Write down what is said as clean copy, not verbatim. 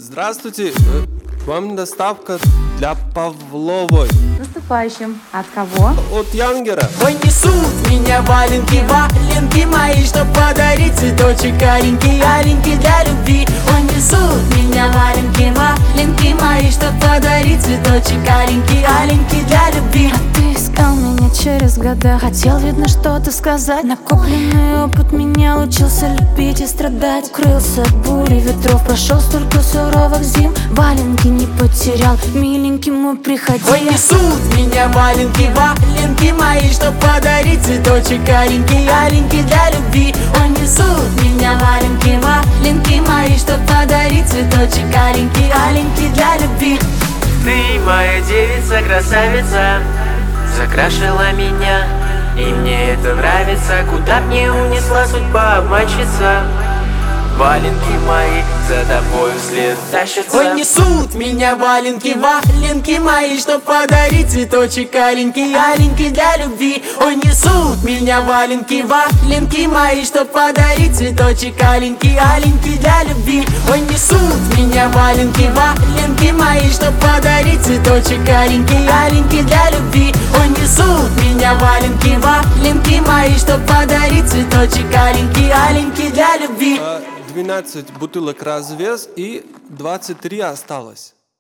Здравствуйте, вам доставка для Павловой. С наступающим. От кого? От Янгера. Ой, несут меня валенки, валенки мои, чтоб подарить цветочек аленький, аленький для любви. Ой, несут меня валенки, валенки мои, чтоб подарить цветочек аленький, аленький для любви. А ты искал меня через года, хотел, видно, что-то сказать. Накопленный опыт меня учился любить и страдать. Укрылся от бури ветров, прошел столько суровых зим. Валенки не потерял, миленький мой, приходи. Ой, несут меня валенки, валенки мои, чтоб подарить цветочек аленький, аленький для любви. Ой, несут меня валенки, валенки мои, чтоб подарить цветочек аленький, аленький для любви. Ты моя девица, красавица, закрашила меня, и мне это нравится. Куда б мне унесла судьба обманщица, валенки мои за тобой вслед тащатся. Ой, несут меня валенки, валенки мои, чтоб подарить цветочек аленький, аленький для любви. Ой, несут меня валенки, валенки мои, чтоб подарить цветочек аленький, аленький для любви. Ой, несут меня валенки, валенки мои, чтоб подарить цветочек аленький, аленький для любви. Ой, несут меня валенки, валенки мои, чтоб подарить цветочек аленький, аленький для любви. 12 бутылок развес и 23 осталось.